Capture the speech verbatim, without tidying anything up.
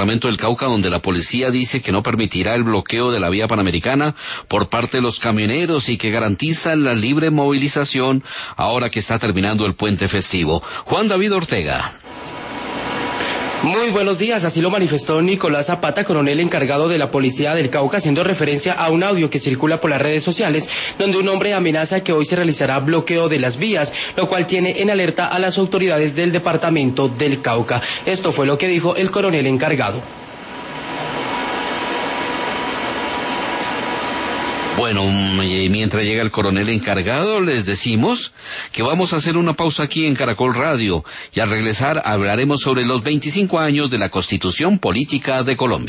departamento del Cauca, donde la policía dice que no permitirá el bloqueo de la vía panamericana por parte de los camioneros y que garantiza la libre movilización ahora que está terminando el puente festivo. Juan David Ortega. Muy buenos días, así lo manifestó Nicolás Zapata, coronel encargado de la Policía del Cauca, haciendo referencia a un audio que circula por las redes sociales, donde un hombre amenaza que hoy se realizará bloqueo de las vías, lo cual tiene en alerta a las autoridades del departamento del Cauca. Esto fue lo que dijo el coronel encargado. Bueno, mientras llega el coronel encargado, les decimos que vamos a hacer una pausa aquí en Caracol Radio y al regresar hablaremos sobre los veinticinco años de la Constitución Política de Colombia.